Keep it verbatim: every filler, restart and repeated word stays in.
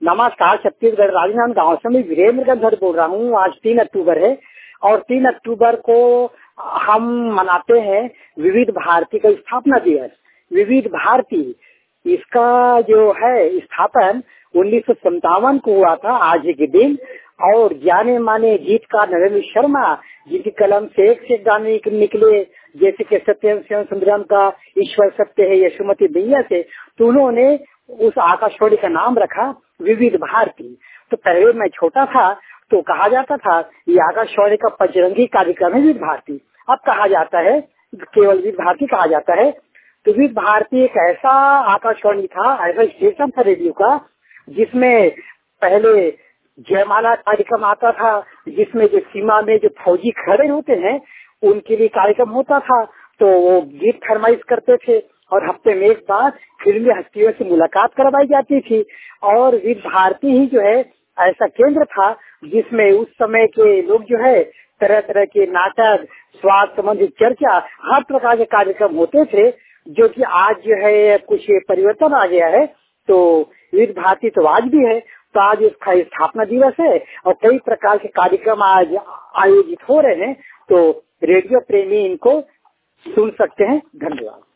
नमस्कार, छत्तीसगढ़ राजनांद गांव से मैं वीरेंद्र गंधर बोल रहा हूँ। आज तीन अक्टूबर है और तीन अक्टूबर को हम मनाते हैं विविध भारती का स्थापना दिवस। विविध भारती इसका जो है स्थापन उन्नीस सौ संतावन को हुआ था आज के दिन। और जाने माने गीतकार नरेंद्र शर्मा जिनकी कलम से एक से गाने निकले, जैसे कि सत्यम शिवम सुंदरम का ईश्वर सत्य है, यशोमती भैया से, तो उन्होंने उस आकाशवाणी का नाम रखा विविध भारती। तो पहले मैं छोटा था तो कहा जाता था ये आकाशवाणी का पंचरंगी कार्यक्रम है विविध भारती। अब कहा जाता है केवल विविध भारती कहा जाता है। तो विविध भारती एक ऐसा आकाशवाणी था, ऐसा स्टेशन था रेडियो का, जिसमें पहले जयमाला कार्यक्रम आता था, जिसमें जो सीमा में जो फौजी खड़े होते हैं उनके लिए कार्यक्रम होता था। तो वो गीत फरमाइश करते थे और हफ्ते में एक बार फिल्मी हस्तियों से मुलाकात करवाई जाती थी। और विविध भारती ही जो है ऐसा केंद्र था जिसमें उस समय के लोग जो है तरह तरह के नाटक, स्वास्थ्य संबंधी चर्चा, हर प्रकार के कार्यक्रम होते थे, जो कि आज जो है कुछ परिवर्तन आ गया है। तो विविध भारती तो आज भी है। तो आज इसका स्थापना दिवस है और कई प्रकार के कार्यक्रम आज आयोजित हो रहे हैं। तो रेडियो प्रेमी इनको सुन सकते हैं। धन्यवाद।